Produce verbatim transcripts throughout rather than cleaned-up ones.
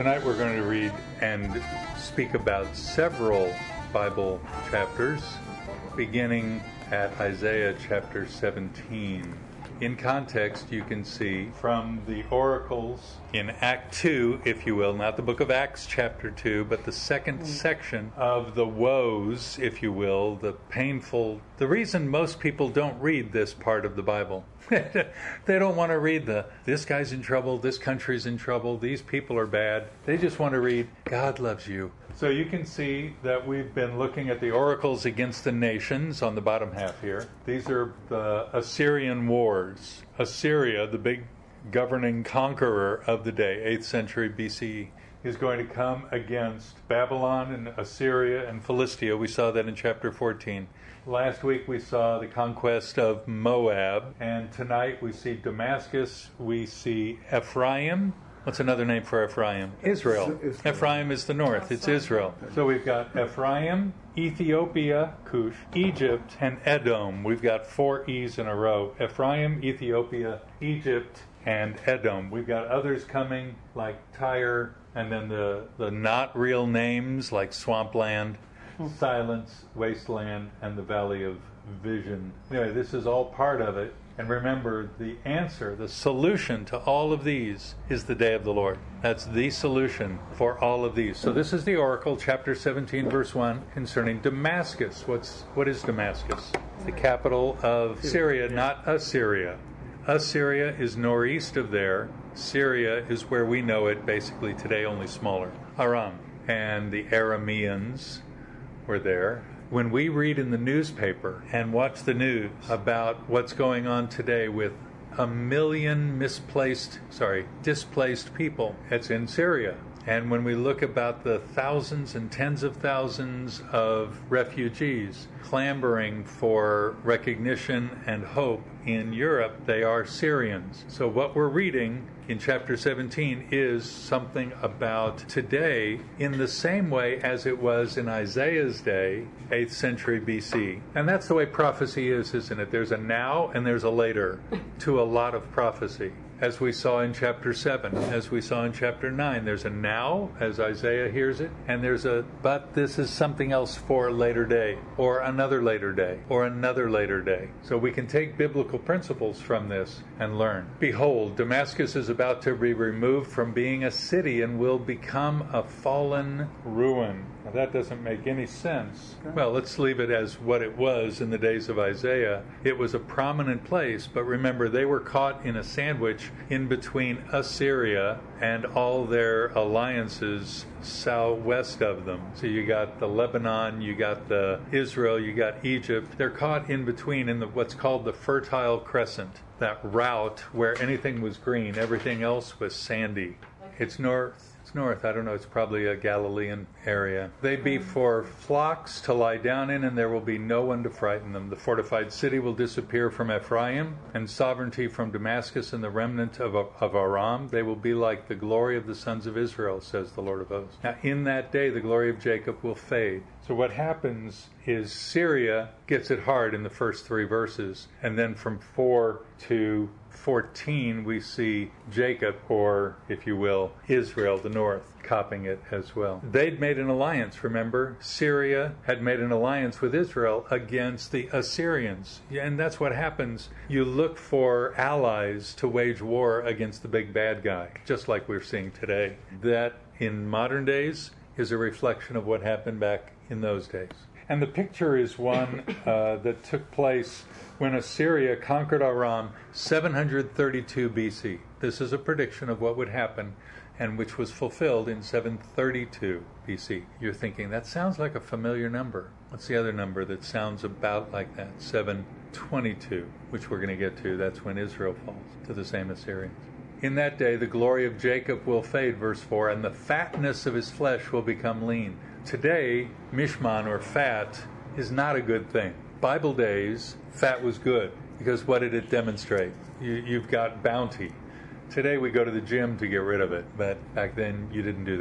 Tonight we're going to read and speak about several Bible chapters, beginning at Isaiah chapter seventeen. In context, you can see from the oracles in Act two, if you will, not the book of Acts chapter two, but the second section of the woes, if you will, the painful... The reason most people don't read this part of the Bible, they don't want to read the, this guy's in trouble, this country's in trouble, these people are bad. They just want to read, God loves you. So you can see that we've been looking at the oracles against the nations on the bottom half here. These are the Assyrian wars. Assyria, the big governing conqueror of the day, eighth century B C E, is going to come against Babylon and Assyria and Philistia. We saw that in chapter fourteen. Last week we saw the conquest of Moab, and tonight we see Damascus, we see Ephraim. What's another name for Ephraim? Israel. Ephraim is the north. It's Israel. So we've got Ephraim, Ethiopia, Cush, Egypt, and Edom. We've got four E's in a row. Ephraim, Ethiopia, Egypt, and Edom. We've got others coming like Tyre, and then the, the not real names like Swampland, Silence, Wasteland, and the Valley of Vision. Anyway, this is all part of it. And remember, the answer, the solution to all of these is the day of the Lord. That's the solution for all of these. So this is the oracle, chapter seventeen, verse one, concerning Damascus. What's what is Damascus? It's the capital of Syria, not Assyria. Assyria is northeast of there. Syria is where we know it basically today, only smaller. Aram. And the Arameans were there. When we read in the newspaper and watch the news about what's going on today with a million misplaced, sorry, displaced people, it's in Syria. And when we look about the thousands and tens of thousands of refugees clamoring for recognition and hope in Europe, they are Syrians. So what we're reading in chapter seventeen is something about today in the same way as it was in Isaiah's day, eighth century B C. And that's the way prophecy is, isn't it? There's a now and there's a later to a lot of prophecy. As we saw in chapter seven, as we saw in chapter nine, there's a now, as Isaiah hears it, and there's a, but this is something else for a later day, or another later day, or another later day. So we can take biblical principles from this and learn. Behold, Damascus is about to be removed from being a city and will become a fallen ruin. Now that doesn't make any sense. Well, let's leave it as what it was in the days of Isaiah. It was a prominent place, but remember, they were caught in a sandwich in between Assyria and all their alliances southwest of them. So you got the Lebanon, you got the Israel, you got Egypt. They're caught in between in the, what's called the Fertile Crescent, that route where anything was green, everything else was sandy. It's north. North. I don't know, it's probably a Galilean area. They be for flocks to lie down in, and there will be no one to frighten them. The fortified city will disappear from Ephraim, and sovereignty from Damascus and the remnant of, of Aram. They will be like the glory of the sons of Israel, says the Lord of hosts. Now, in that day, the glory of Jacob will fade. So what happens is Syria gets it hard in the first three verses, and then from four to fourteen we see Jacob, or if you will, Israel, the north, copying it as well. They'd made an alliance, remember? Syria had made an alliance with Israel against the Assyrians. And that's what happens. You look for allies to wage war against the big bad guy, just like we're seeing today. That in modern days is a reflection of what happened back in those days. And the picture is one uh, that took place when Assyria conquered Aram, seven hundred thirty-two B C. This is a prediction of what would happen, and which was fulfilled in seven thirty-two B C. You're thinking, that sounds like a familiar number. What's the other number that sounds about like that? seven twenty-two, which we're going to get to. That's when Israel falls to the same Assyrians. In that day, the glory of Jacob will fade, verse four, and the fatness of his flesh will become lean. Today, mishman, or fat, is not a good thing. Bible days, fat was good, because what did it demonstrate? You, you've got bounty. Today we go to the gym to get rid of it, but back then you didn't do that.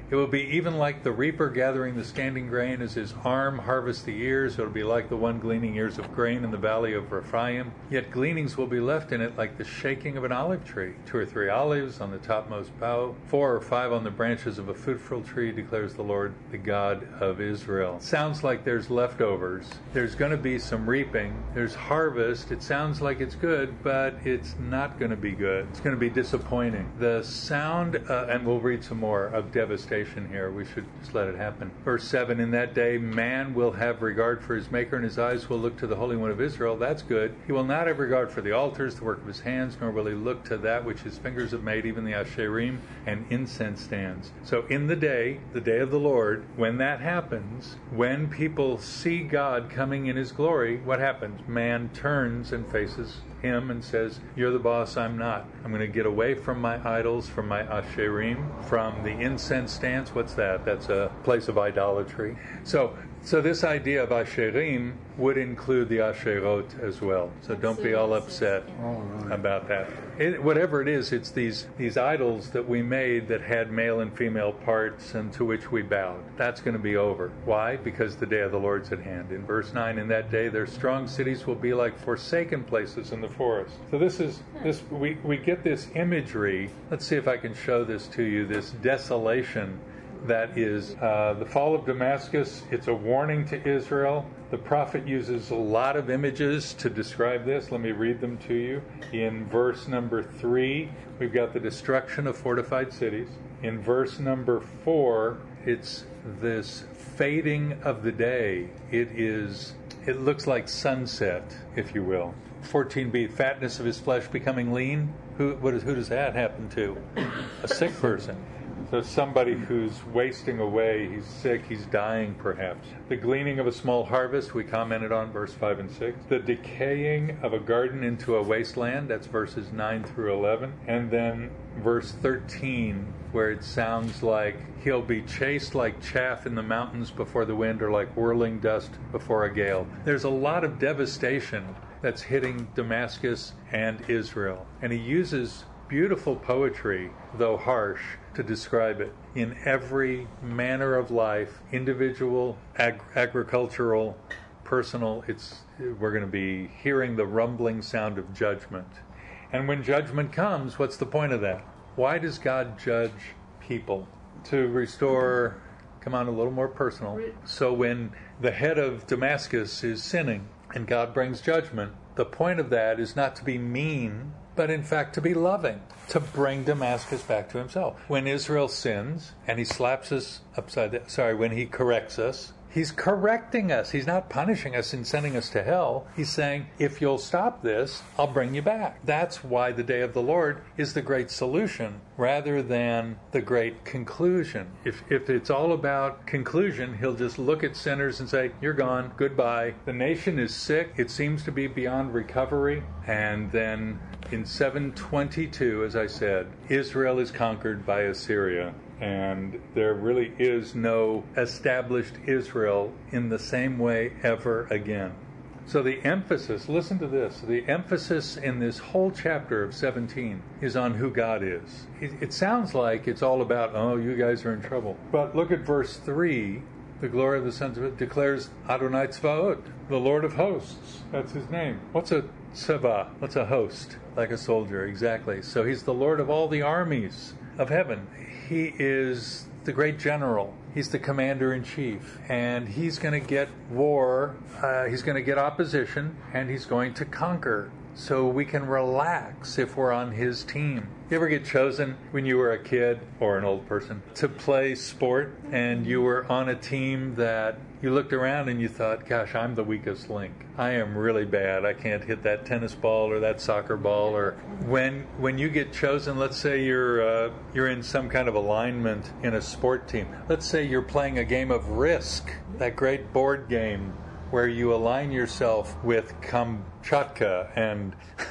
It will be even like the reaper gathering the standing grain as his arm harvests the ears. It will be like the one gleaning ears of grain in the valley of Rephaim. Yet gleanings will be left in it like the shaking of an olive tree. Two or three olives on the topmost bough, four or five on the branches of a fruitful tree, declares the Lord, the God of Israel. Sounds like there's leftovers. There's going to be some reaping. There's harvest. It sounds like it's good, but it's not going to be good. It's going to be disappointing. The sound, uh, and we'll read some more, of devastation here. We should just let it happen. Verse seven, in that day man will have regard for his maker, and his eyes will look to the Holy One of Israel. That's good. He will not have regard for the altars, the work of his hands, nor will he look to that which his fingers have made, even the asherim and incense stands. So in the day, the day of the Lord, when that happens, when people see God coming in his glory, what happens? Man turns and faces him and says, you're the boss, I'm not. I'm going to get away from my idols, from my asherim, from the incense stands. What's that? That's a place of idolatry. So so this idea of asherim would include the asherot as well. So don't be all upset about that. It, whatever it is, it's these, these idols that we made that had male and female parts and to which we bowed. That's going to be over. Why? Because the day of the Lord's at hand. In verse nine, in that day their strong cities will be like forsaken places in the forest. So this is, this we, we get this imagery. Let's see if I can show this to you, this desolation that is uh, the fall of Damascus. It's a warning to Israel. The prophet uses a lot of images to describe this. Let me read them to you. In verse number three, we've got the destruction of fortified cities. In verse number four, it's this fading of the day. It is, it looks like sunset, if you will. fourteen b, fatness of his flesh becoming lean. Who, what is, who does that happen to? A sick person. So somebody who's wasting away, he's sick, he's dying perhaps. The gleaning of a small harvest, we commented on, verse five and six. The decaying of a garden into a wasteland, that's verses nine through eleven. And then verse thirteen, where it sounds like he'll be chased like chaff in the mountains before the wind, or like whirling dust before a gale. There's a lot of devastation that's hitting Damascus and Israel. And he uses beautiful poetry, though harsh, to describe it in every manner of life, individual, ag- agricultural, personal. It's we're going to be hearing the rumbling sound of judgment. And when judgment comes, what's the point of that? Why does God judge people? To restore, come on, a little more personal. So when the head of Damascus is sinning and God brings judgment, the point of that is not to be mean, but in fact to be loving, to bring Damascus back to himself. When Israel sins and he slaps us upside down, sorry, when he corrects us, he's correcting us. He's not punishing us and sending us to hell. He's saying, if you'll stop this, I'll bring you back. That's why the day of the Lord is the great solution rather than the great conclusion. If if it's all about conclusion, he'll just look at sinners and say, you're gone, goodbye. The nation is sick. It seems to be beyond recovery. And then in seven twenty-two, as I said, Israel is conquered by Assyria. And there really is no established Israel in the same way ever again. So the emphasis, listen to this, the emphasis in this whole chapter of seventeen is on who God is. It, it sounds like it's all about, oh, you guys are in trouble. But look at verse three. The glory of the sons of it declares Adonai Tzvaot, the Lord of hosts. That's his name. What's a tzava? What's a host? Like a soldier, exactly. So he's the Lord of all the armies of heaven. He is the great general. He's the commander-in-chief. And he's going to get war, uh, he's going to get opposition, and he's going to conquer. So we can relax if we're on his team. You ever get chosen when you were a kid or an old person to play sport and you were on a team that you looked around and you thought, gosh, I'm the weakest link. I am really bad. I can't hit that tennis ball or that soccer ball. Or when when you get chosen, let's say you're uh, you're in some kind of alignment in a sport team. Let's say you're playing a game of Risk, that great board game where you align yourself with Kamchatka and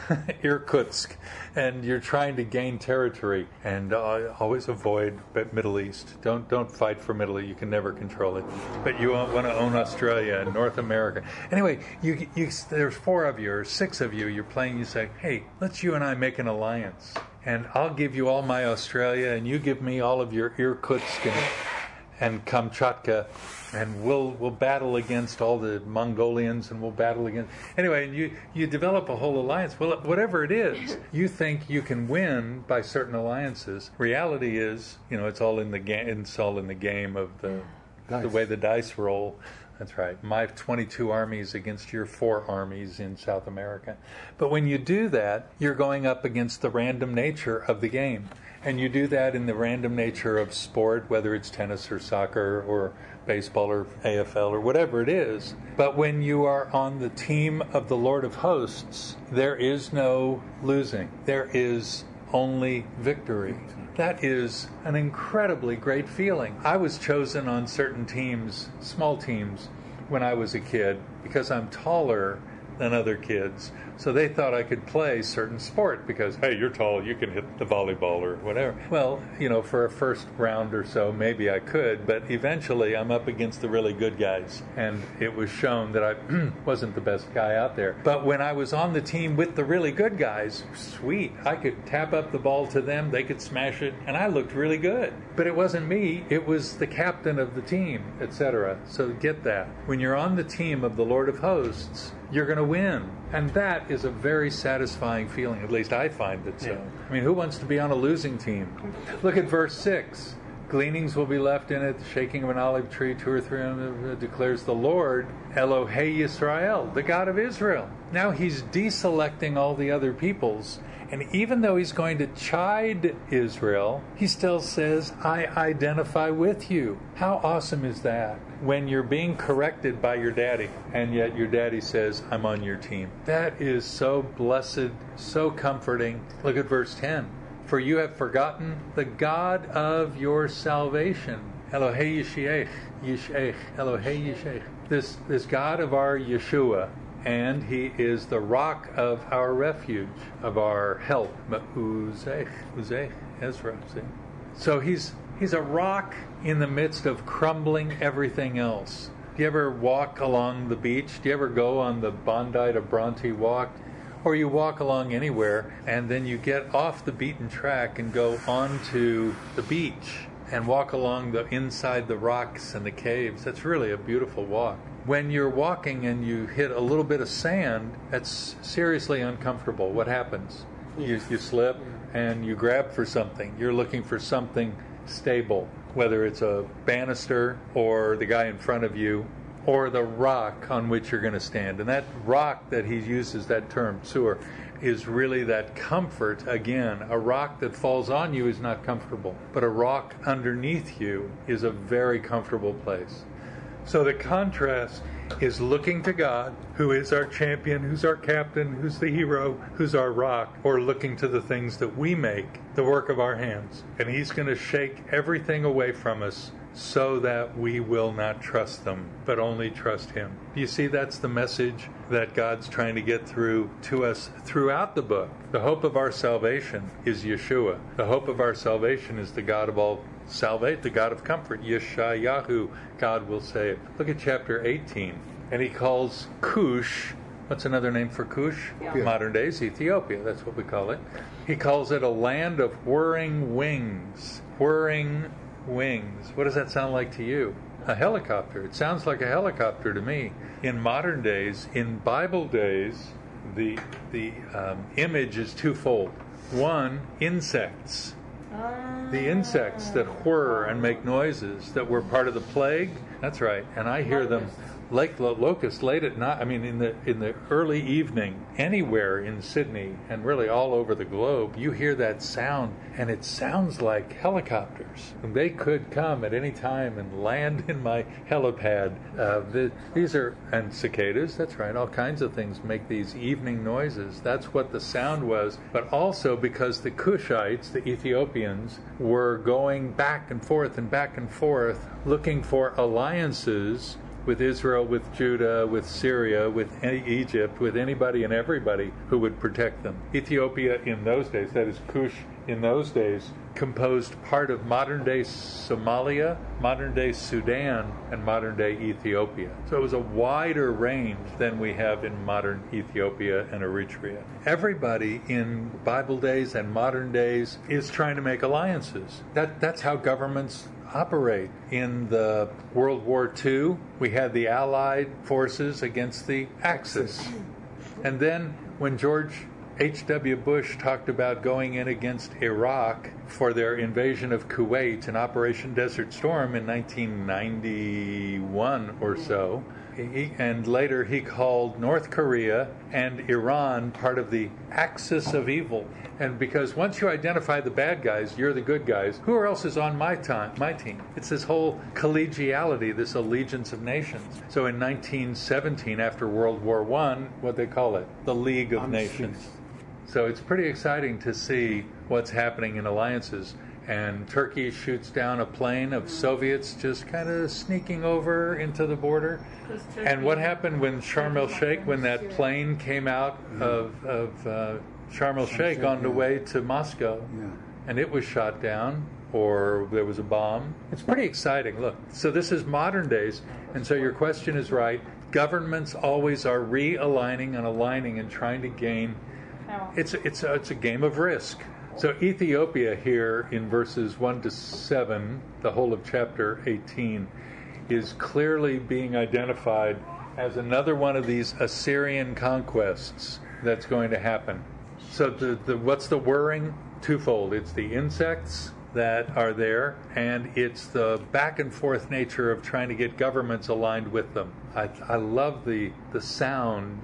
Irkutsk, and you're trying to gain territory. And uh, always avoid Middle East. Don't don't fight for Middle East. You can never control it. But you want to own Australia and North America. Anyway, you, you there's four of you or six of you. You're playing. You say, hey, let's you and I make an alliance. and I'll give you all my Australia, and you give me all of your Irkutsk and, and Kamchatka, and we'll we'll battle against all the Mongolians, and we'll battle against... Anyway, and you, you develop a whole alliance. Well, whatever it is, you think you can win by certain alliances. Reality is, you know, it's all in the game. It's all in the game of the Dice. the way the dice roll. That's right. My twenty-two armies against your four armies in South America. But when you do that, you're going up against the random nature of the game. And you do that in the random nature of sport, whether it's tennis or soccer or baseball or A F L or whatever it is. But when you are on the team of the Lord of Hosts, there is no losing. There is only victory. That is an incredibly great feeling. I was chosen on certain teams, small teams, when I was a kid because I'm taller than other kids. So they thought I could play certain sport because, hey, you're tall, you can hit the volleyball or whatever. Well, you know, for a first round or so, maybe I could, but eventually I'm up against the really good guys. And it was shown that I wasn't the best guy out there. But when I was on the team with the really good guys, sweet, I could tap up the ball to them, they could smash it, and I looked really good. But it wasn't me, it was the captain of the team, et cetera. So get that. When you're on the team of the Lord of Hosts, you're going to win. And that is a very satisfying feeling. At least I find it so. Yeah. I mean, who wants to be on a losing team? Look at verse six. Gleanings will be left in it, the shaking of an olive tree, two or three, uh, declares the Lord, Elohei Yisrael, the God of Israel. Now he's deselecting all the other peoples. And even though he's going to chide Israel, he still says, I identify with you. How awesome is that? When you're being corrected by your daddy, and yet your daddy says, I'm on your team. That is so blessed, so comforting. Look at verse ten. For you have forgotten the God of your salvation. Elohei Yishech, Yishech, Elohei Yishech. This, this God of our Yeshua. And he is the rock of our refuge, of our help. Uzech, Uzech, Ezra. See? So he's he's a rock in the midst of crumbling everything else. Do you ever walk along the beach? Do you ever go on the Bondi to Bronte walk? Or you walk along anywhere, and then you get off the beaten track and go onto the beach and walk along the inside the rocks and the caves. That's really a beautiful walk. When you're walking and you hit a little bit of sand, that's seriously uncomfortable. What happens? You, you slip and you grab for something. You're looking for something stable, whether it's a banister or the guy in front of you or the rock on which you're going to stand. And that rock that he uses, that term, sur, is really that comfort. Again, a rock that falls on you is not comfortable, but a rock underneath you is a very comfortable place. So the contrast is looking to God, who is our champion, who's our captain, who's the hero, who's our rock, or looking to the things that we make, the work of our hands. And he's going to shake everything away from us so that we will not trust them, but only trust him. Do you see that's the message that God's trying to get through to us throughout the book? The hope of our salvation is Yeshua. The hope of our salvation is the God of all salvation, the God of comfort, Yeshayahu, God will save. Look at chapter eighteen. And he calls Cush, what's another name for Cush? Yeah. Modern days, Ethiopia, that's what we call it. He calls it a land of whirring wings. Whirring wings. What does that sound like to you? A helicopter. It sounds like a helicopter to me. In modern days, in Bible days, the, the um, image is twofold. One, insects. The insects that whir and make noises that were part of the plague. That's right. And I hear them like locusts late at night. I mean, in the in the early evening, anywhere in Sydney and really all over the globe, you hear that sound, and it sounds like helicopters. And they could come at any time and land in my helipad. Uh, the, these are and cicadas. That's right. All kinds of things make these evening noises. That's what the sound was. But also because the Cushites, the Ethiopians, were going back and forth and back and forth, looking for alliances with Israel, with Judah, with Syria, with Egypt, with anybody and everybody who would protect them. Ethiopia in those days, that is Cush in those days composed part of modern-day Somalia, modern-day Sudan, and modern-day Ethiopia. So it was a wider range than we have in modern Ethiopia and Eritrea. Everybody in Bible days and modern days is trying to make alliances. That, that's how governments operate. In the World War Two, we had the Allied forces against the Axis. And then when George H W Bush talked about going in against Iraq for their invasion of Kuwait in Operation Desert Storm in nineteen ninety-one or so, he, and later he called North Korea and Iran part of the axis of evil. And because once you identify the bad guys, you're the good guys. Who else is on my time, my team? It's this whole collegiality, this allegiance of nations. So in nineteen seventeen, after World War One, what they call it, the League of Nations. So it's pretty exciting to see what's happening in alliances. And Turkey shoots down a plane of Soviets just kind of sneaking over into the border. And what happened when Sharm el-Sheikh, when that plane came out of, of uh, Sharm el-Sheikh on the way to Moscow, and it was shot down, or there was a bomb? It's pretty exciting. Look, so this is modern days, and so your question is right. Governments always are realigning and aligning and trying to gain. It's it's a, it's a game of risk. So Ethiopia here in verses one to seven, the whole of chapter eighteen, is clearly being identified as another one of these Assyrian conquests that's going to happen. So the, the what's the worrying? Twofold. It's the insects that are there, and it's the back and forth nature of trying to get governments aligned with them. I, I love the the sound.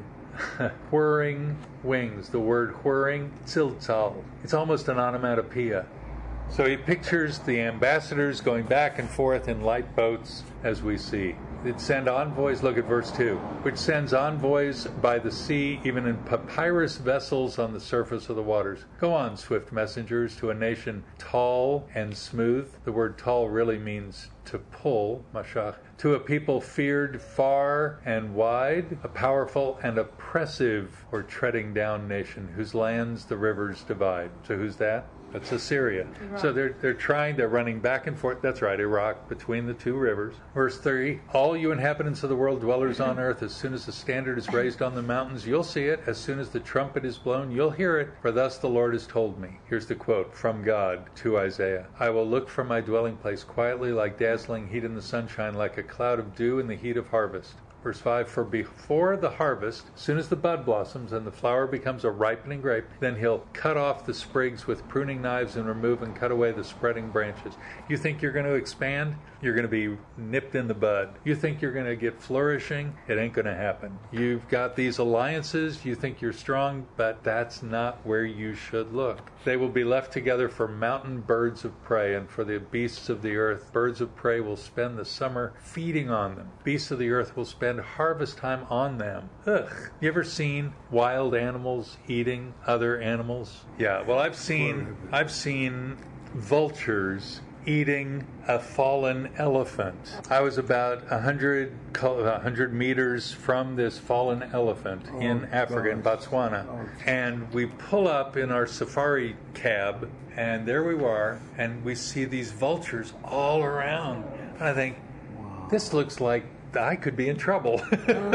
Whirring wings. The word whirring, tziltzal. It's almost an onomatopoeia. So he pictures the ambassadors going back and forth in light boats, as we see. It send envoys, look at verse two, which sends envoys by the sea, even in papyrus vessels on the surface of the waters. Go on, swift messengers, to a nation tall and smooth. The word tall really means to pull, mashach. To a people feared far and wide, a powerful and oppressive or treading down nation, whose lands the rivers divide. So who's that? That's Assyria. Iraq. So they're they're trying, they're running back and forth. That's right, Iraq, between the two rivers. Verse three, all you inhabitants of the world, dwellers on earth, as soon as the standard is raised on the mountains, you'll see it. As soon as the trumpet is blown, you'll hear it. For thus the Lord has told me. Here's the quote from God to Isaiah. I will look from my dwelling place quietly like dazzling heat in the sunshine, like a cloud of dew in the heat of harvest. Verse five, for before the harvest, as soon as the bud blossoms and the flower becomes a ripening grape, then he'll cut off the sprigs with pruning knives and remove and cut away the spreading branches. You think you're going to expand? You're going to be nipped in the bud. You think you're going to get flourishing? It ain't going to happen. You've got these alliances. You think you're strong, but that's not where you should look. They will be left together for mountain birds of prey, and for the beasts of the earth. Birds of prey will spend the summer feeding on them. Beasts of the earth will spend harvest time on them. Ugh. You ever seen wild animals eating other animals? Yeah, well, I've seen I've seen vultures eating a fallen elephant. I was about one hundred, one hundred meters from this fallen elephant oh, in Africa, gosh. in Botswana. Oh. And we pull up in our safari cab, and there we are, and we see these vultures all around. And I think, wow. This looks like I could be in trouble.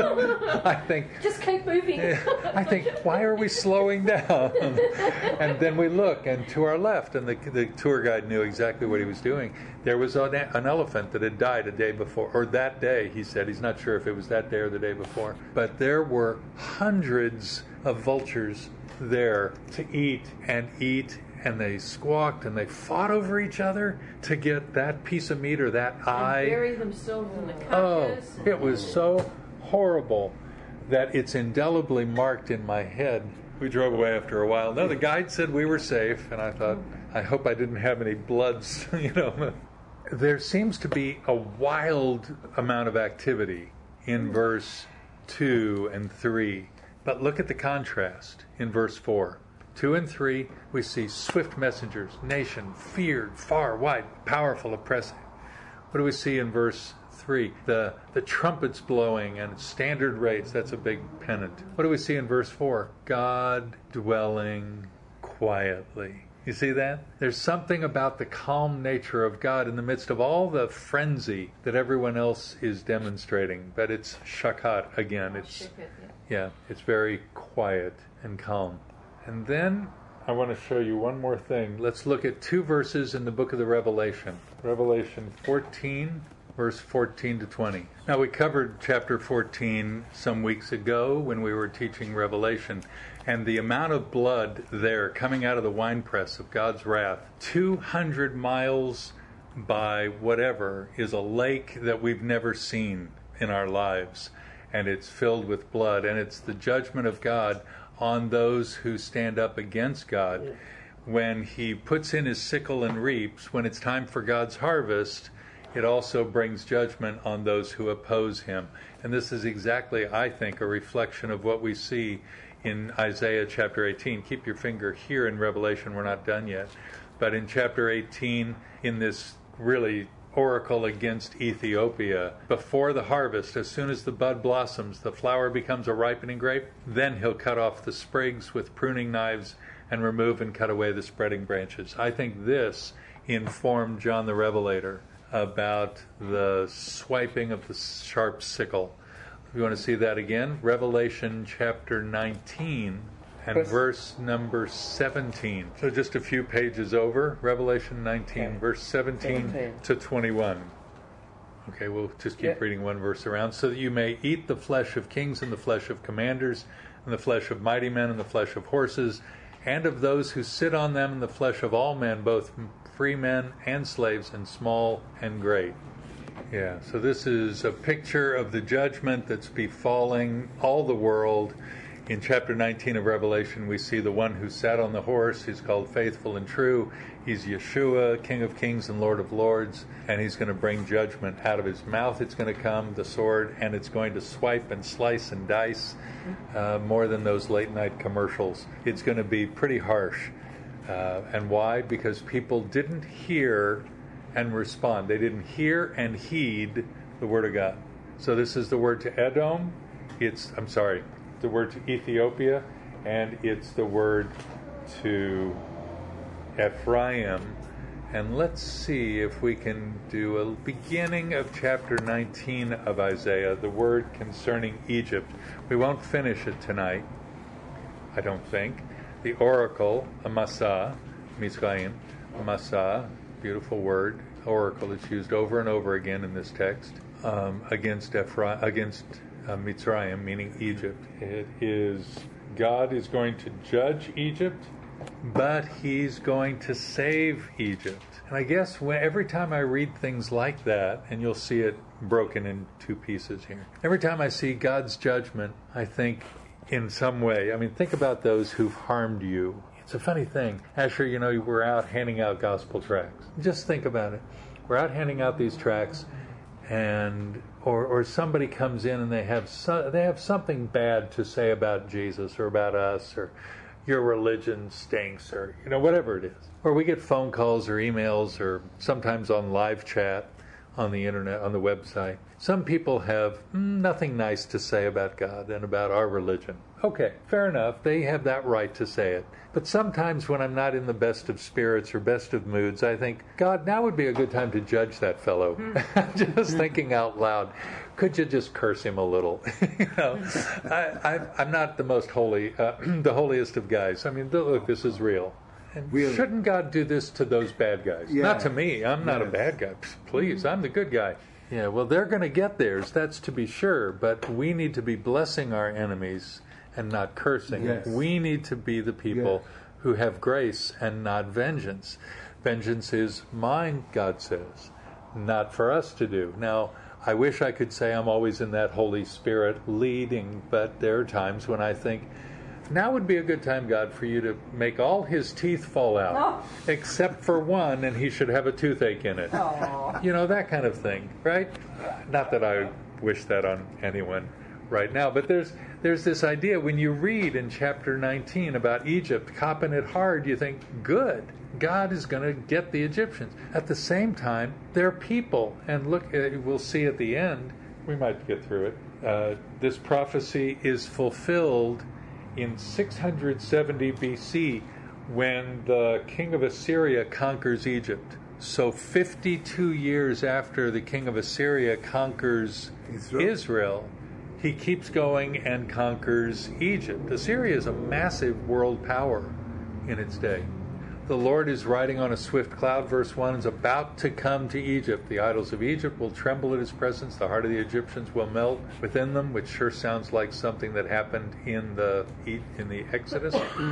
I think. Just keep moving. I think, why are we slowing down? And then we look, and to our left, and the, the tour guide knew exactly what he was doing. There was an, an elephant that had died a day before, or that day, he said. He's not sure if it was that day or the day before. But there were hundreds of vultures there to eat and eat. And they squawked and they fought over each other to get that piece of meat or that and eye. Bury themselves in the carcass. Oh, it was so horrible that it's indelibly marked in my head. We drove away after a while. No, the guide said we were safe, and I thought, I hope I didn't have any bloods, you know. There seems to be a wild amount of activity in verse two and three. But look at the contrast in verse four. Two and three, we see swift messengers, nation, feared, far, wide, powerful, oppressive. What do we see in verse three? The, the trumpets blowing and standard rates, that's a big pennant. What do we see in verse four? God dwelling quietly. You see that? There's something about the calm nature of God in the midst of all the frenzy that everyone else is demonstrating. But it's shakat again. It's yeah, it's very quiet and calm. And then I want to show you one more thing. Let's look at two verses in the book of the Revelation. Revelation fourteen, verse fourteen to twenty. Now, we covered chapter fourteen some weeks ago when we were teaching Revelation, and the amount of blood there coming out of the winepress of God's wrath, two hundred miles by whatever, is a lake that we've never seen in our lives, and it's filled with blood, and it's the judgment of God on those who stand up against God. When he puts in his sickle and reaps, when it's time for God's harvest, it also brings judgment on those who oppose him. And this is exactly, I think, a reflection of what we see in Isaiah chapter eighteen. Keep your finger here in Revelation, we're not done yet. But in chapter eighteen, in this really oracle against Ethiopia, before the harvest, as soon as the bud blossoms, the flower becomes a ripening grape, then he'll cut off the sprigs with pruning knives and remove and cut away the spreading branches. I think this informed John the Revelator about the swiping of the sharp sickle. If you want to see that again, Revelation chapter nineteen and verse number seventeen. So just a few pages over, Revelation nineteen, okay. Verse seventeen, seventeen to twenty-one. Okay, we'll just keep yeah. reading one verse around. So that you may eat the flesh of kings and the flesh of commanders and the flesh of mighty men and the flesh of horses and of those who sit on them and the flesh of all men, both free men and slaves and small and great. Yeah, so this is a picture of the judgment that's befalling all the world. In chapter nineteen of Revelation, we see the one who sat on the horse. He's called Faithful and True. He's Yeshua, King of Kings and Lord of Lords, and he's going to bring judgment. Out of his mouth it's going to come, the sword, and it's going to swipe and slice and dice uh, more than those late-night commercials. It's going to be pretty harsh. Uh, and why? Because people didn't hear and respond. They didn't hear and heed the word of God. So this is the word to Edom. It's, I'm sorry, the word to Ethiopia, and it's the word to Ephraim. And let's see if we can do a beginning of chapter nineteen of Isaiah, the word concerning Egypt. We won't finish it tonight, I don't think. The oracle, Amasa, Mizraim, Amasa, beautiful word, oracle. It's used over and over again in this text um, against Ephraim, against uh, Mitzrayim, meaning Egypt. It is God is going to judge Egypt, but He's going to save Egypt. And I guess when, every time I read things like that, and you'll see it broken in two pieces here. Every time I see God's judgment, I think in some way. I mean, think about those who've harmed you. It's a funny thing. Asher, you know, we're out handing out gospel tracts. Just think about it. We're out handing out these tracts, and or or somebody comes in and they have so, they have something bad to say about Jesus or about us, or your religion stinks, or you know, whatever it is. Or we get phone calls or emails, or sometimes on live chat on the internet, on the website. Some people have nothing nice to say about God and about our religion. Okay, fair enough. They have that right to say it. But sometimes when I'm not in the best of spirits or best of moods, I think, God, now would be a good time to judge that fellow. Mm. Just thinking out loud, could you just curse him a little? you know, I, I, I'm not the most holy, uh, the holiest of guys. I mean, look, this is real. And really? Shouldn't God do this to those bad guys? Yeah. Not to me. I'm not yes. a bad guy. Please, I'm the good guy. Yeah, well, they're going to get theirs, that's to be sure, but we need to be blessing our enemies and not cursing. Yes. We need to be the people yes. who have grace and not vengeance. Vengeance is mine, God says, not for us to do. Now, I wish I could say I'm always in that Holy Spirit leading, but there are times when I think, now would be a good time, God, for you to make all his teeth fall out, oh. except for one, and he should have a toothache in it. Aww. You know, that kind of thing, right? Not that I wish that on anyone right now, but there's there's this idea when you read in chapter nineteen about Egypt, copping it hard, you think, good, God is going to get the Egyptians. At the same time, they're people, and look, we'll see at the end, we might get through it, uh, this prophecy is fulfilled in six hundred seventy B C, when the king of Assyria conquers Egypt. So fifty-two years after the king of Assyria conquers Israel, Israel he keeps going and conquers Egypt. Assyria is a massive world power in its day. The Lord is riding on a swift cloud, verse one, is about to come to Egypt. The idols of Egypt will tremble at his presence. The heart of the Egyptians will melt within them, which sure sounds like something that happened in the in the Exodus.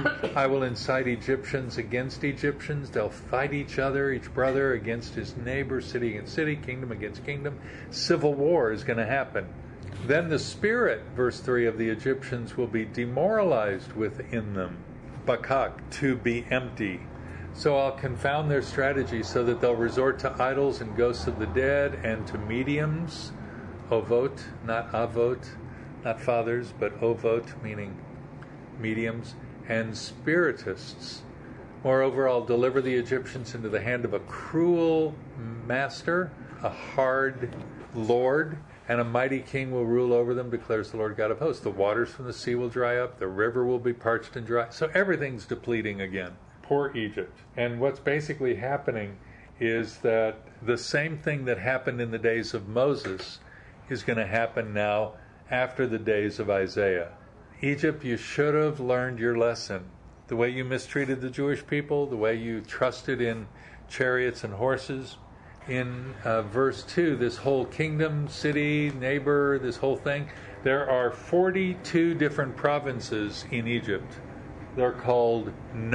I will incite Egyptians against Egyptians. They'll fight each other, each brother against his neighbor, city against city, kingdom against kingdom. Civil war is going to happen. Then the spirit, verse three, of the Egyptians will be demoralized within them. Bakak, to be empty. So I'll confound their strategy so that they'll resort to idols and ghosts of the dead and to mediums, ovot, not avot, not fathers, but ovot, meaning mediums, and spiritists. Moreover, I'll deliver the Egyptians into the hand of a cruel master, a hard lord, and a mighty king will rule over them, declares the Lord God of hosts. The waters from the sea will dry up, the river will be parched and dry. So everything's depleting again. Poor Egypt. And what's basically happening is that the same thing that happened in the days of Moses is going to happen now after the days of Isaiah. Egypt, you should have learned your lesson. The way you mistreated the Jewish people, the way you trusted in chariots and horses. In uh, verse two, this whole kingdom, city, neighbor, this whole thing, there are forty-two different provinces in Egypt. They're called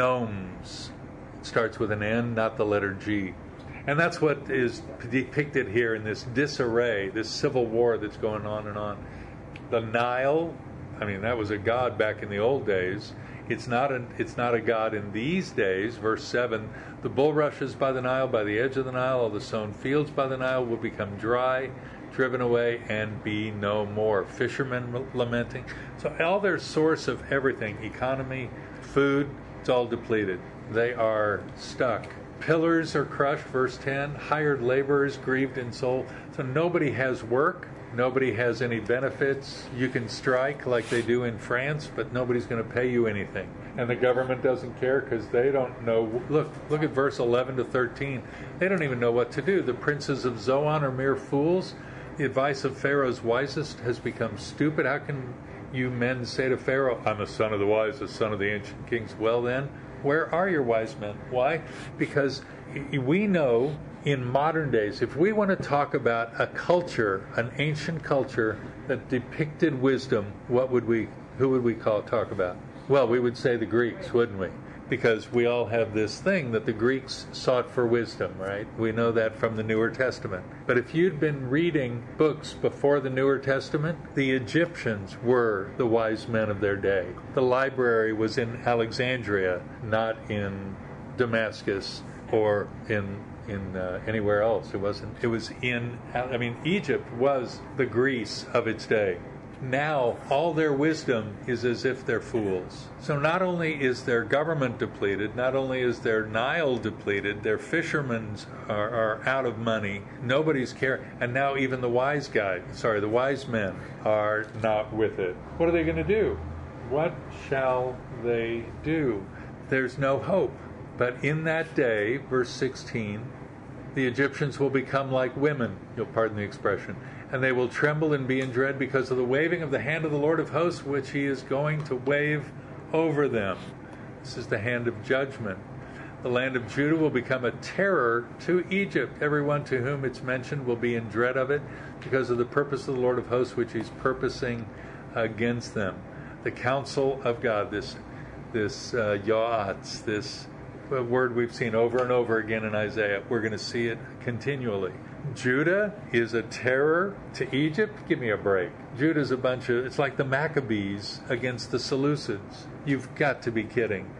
nomes. It starts with an N, not the letter G. And that's what is depicted here in this disarray, this civil war that's going on and on. The Nile, I mean, that was a god back in the old days. It's not a, it's not a god in these days. Verse seven, the bulrushes by the Nile, by the edge of the Nile, all the sown fields by the Nile will become dry, driven away, and be no more. Fishermen lamenting. So all their source of everything, economy, food, it's all depleted. They are stuck. Pillars are crushed, verse ten. Hired laborers grieved in soul. So nobody has work. Nobody has any benefits. You can strike like they do in France, but nobody's going to pay you anything. And the government doesn't care because they don't know. Look, look at verse eleven to thirteen. They don't even know what to do. The princes of Zoan are mere fools. The advice of Pharaoh's wisest has become stupid. How can you men say to Pharaoh, I'm a son of the wise, a son of the ancient kings? Well then, where are your wise men? Why? Because we know in modern days, if we want to talk about a culture, an ancient culture that depicted wisdom, what would we, who would we call talk about? Well, we would say the Greeks, wouldn't we? Because we all have this thing that the Greeks sought for wisdom, right? We know that from the Newer Testament. But if you'd been reading books before the Newer Testament, the Egyptians were the wise men of their day. The library was in Alexandria, not in Damascus or in in uh, anywhere else. It wasn't. It was in, I mean, Egypt was the Greece of its day. Now, all their wisdom is as if they're fools. So not only is their government depleted, not only is their Nile depleted, their fishermen are, are out of money, nobody's caring, and now even the wise guys, sorry, the wise men are not with it. What are they going to do? What shall they do? There's no hope. But in that day, verse sixteen, the Egyptians will become like women, you'll pardon the expression, and they will tremble and be in dread because of the waving of the hand of the Lord of hosts, which he is going to wave over them. This is the hand of judgment. The land of Judah will become a terror to Egypt. Everyone to whom it's mentioned will be in dread of it because of the purpose of the Lord of hosts, which he's purposing against them. The counsel of God, this this uh, yoatz, this word we've seen over and over again in Isaiah. We're going to see it continually. Judah is a terror to Egypt. Give me a break. Judah's a bunch of, it's like the Maccabees against the Seleucids. You've got to be kidding.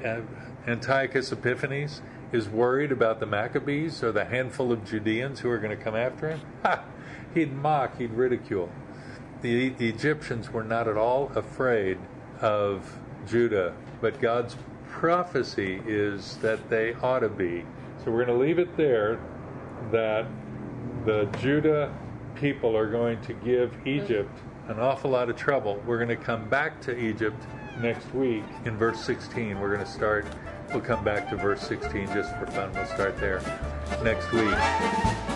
Antiochus Epiphanes is worried about the Maccabees or the handful of Judeans who are going to come after him. Ha! He'd mock, he'd ridicule. The, the Egyptians were not at all afraid of Judah, but God's prophecy is that they ought to be. So we're going to leave it there that the Judah people are going to give Egypt an awful lot of trouble. We're going to come back to Egypt next week in verse sixteen. We're going to start we'll come back to verse sixteen just for fun. We'll start there next week.